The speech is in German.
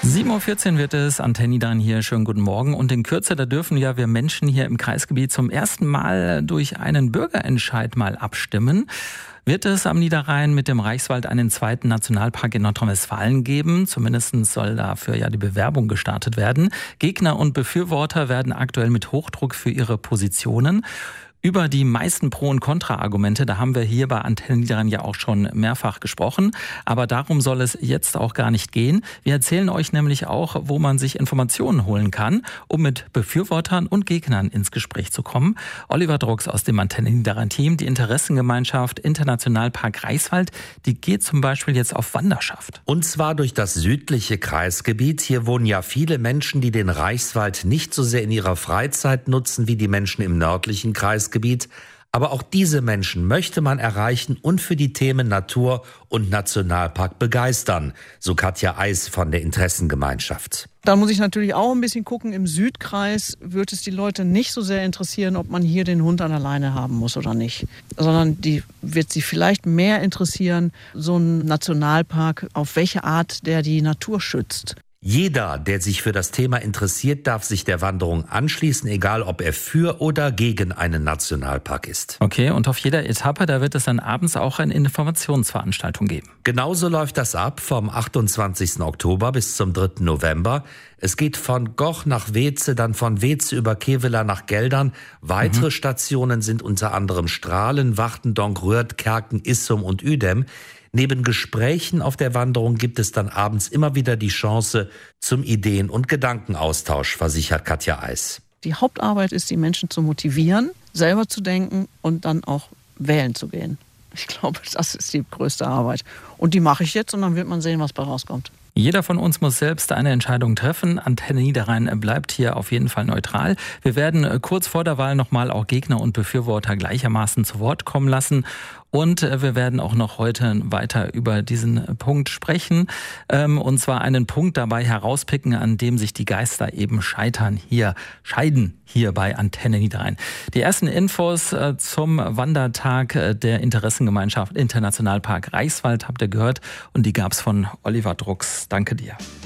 7:14 Uhr wird es, Antenne Niederrhein hier, schönen guten Morgen. Und in Kürze, da dürfen ja wir Menschen hier im Kreisgebiet zum ersten Mal durch einen Bürgerentscheid mal abstimmen. Wird es am Niederrhein mit dem Reichswald einen zweiten Nationalpark in Nordrhein-Westfalen geben? Zumindest soll dafür ja die Bewerbung gestartet werden. Gegner und Befürworter werden aktuell mit Hochdruck für ihre Positionen. Über die meisten Pro- und Kontra-Argumente, da haben wir hier bei Antenne Niederrhein ja auch schon mehrfach gesprochen. Aber darum soll es jetzt auch gar nicht gehen. Wir erzählen euch nämlich auch, wo man sich Informationen holen kann, um mit Befürwortern und Gegnern ins Gespräch zu kommen. Oliver Drucks aus dem Antenne Niederrhein-Team, die Interessengemeinschaft Internationalpark Reichswald, die geht zum Beispiel jetzt auf Wanderschaft. Und zwar durch das südliche Kreisgebiet. Hier wohnen ja viele Menschen, die den Reichswald nicht so sehr in ihrer Freizeit nutzen wie die Menschen im nördlichen Kreisgebiet. Aber auch diese Menschen möchte man erreichen und für die Themen Natur und Nationalpark begeistern, so Katja Eis von der Interessengemeinschaft. Da muss ich natürlich auch ein bisschen gucken. Im Südkreis wird es die Leute nicht so sehr interessieren, ob man hier den Hund an der Leine haben muss oder nicht. Sondern die wird sie vielleicht mehr interessieren, so ein Nationalpark, auf welche Art der die Natur schützt. Jeder, der sich für das Thema interessiert, darf sich der Wanderung anschließen, egal ob er für oder gegen einen Nationalpark ist. Okay, und auf jeder Etappe, da wird es dann abends auch eine Informationsveranstaltung geben. Genauso läuft das ab vom 28. Oktober bis zum 3. November. Es geht von Goch nach Weze, dann von Weze über Kevela nach Geldern. Weitere Stationen sind unter anderem Strahlen, Wachtendonk, Röhrt, Kerken, Issum und Uedem. Neben Gesprächen auf der Wanderung gibt es dann abends immer wieder die Chance zum Ideen- und Gedankenaustausch, versichert Katja Eis. Die Hauptarbeit ist, die Menschen zu motivieren, selber zu denken und dann auch wählen zu gehen. Ich glaube, das ist die größte Arbeit. Und die mache ich jetzt und dann wird man sehen, was bei rauskommt. Jeder von uns muss selbst eine Entscheidung treffen. Antenne Niederrhein bleibt hier auf jeden Fall neutral. Wir werden kurz vor der Wahl nochmal auch Gegner und Befürworter gleichermaßen zu Wort kommen lassen. Und wir werden auch noch heute weiter über diesen Punkt sprechen. Und zwar einen Punkt dabei herauspicken, an dem sich die Geister eben scheiden hier bei Antenne Niederrhein. Die ersten Infos zum Wandertag der Interessengemeinschaft Internationalpark Reichswald habt ihr gehört. Und die gab's von Oliver Drucks. Danke dir.